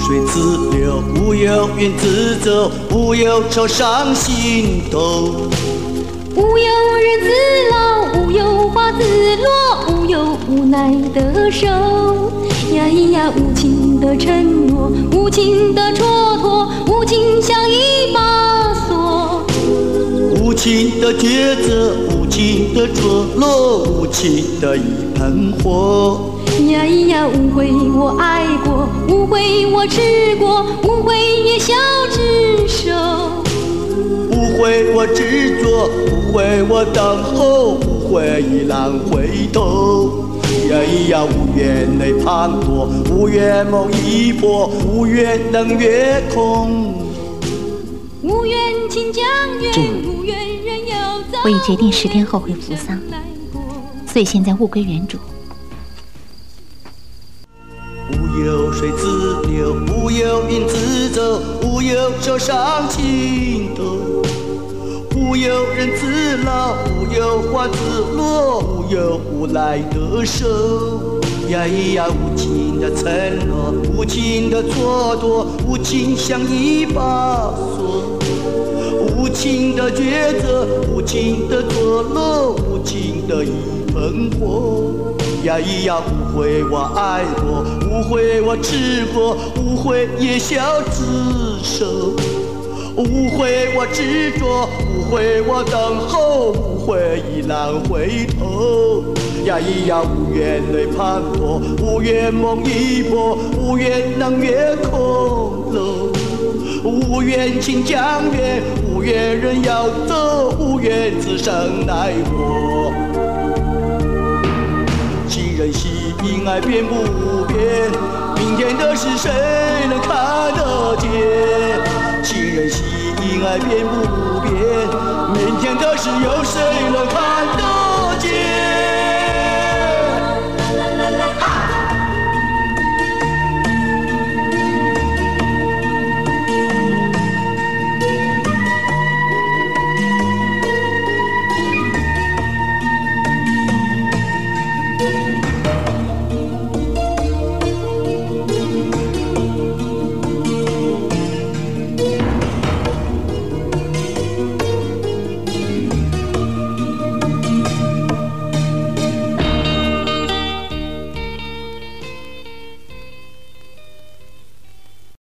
水自流，无有云自走，无有愁伤心头。 无有人自老，无有花自落，无有无奈的手。呀咿呀，无情的承诺，无情的蹉跎，无情像一把锁。 无情的抉择，无情的着落，无情的一盆火。 呀咿呀，无悔我爱过，无悔我痴过，无悔夜宵执手。 无悔我执着，无悔我等候，无悔已难回头。呀咿呀，无缘泪滂沱，无缘梦一拨，无缘能越空。 无缘情将远，无缘人要走。 我已决定10天后回扶桑，所以现在物归原主。 无有水自流，无有云自走，无有愁伤心头。无有人自老，无有花自落，无有无奈的手。呀咿呀，无情的承诺，无情的蹉跎，无情像一把锁。无情的抉择，无情的堕落，无情的一盆火。呀咿呀，无悔我爱过，无悔我痴过，无悔夜宵执手。无悔我执着，无悔我等候，无悔已难回头。呀咿呀，无缘泪滂沱，无缘梦一拨，无缘能越空楼。无缘情将远，无缘人要走，无缘此生奈何。情人惜因爱变不变，明天的事谁能看得见？情人惜因爱变不变，明天的事有谁能看得见？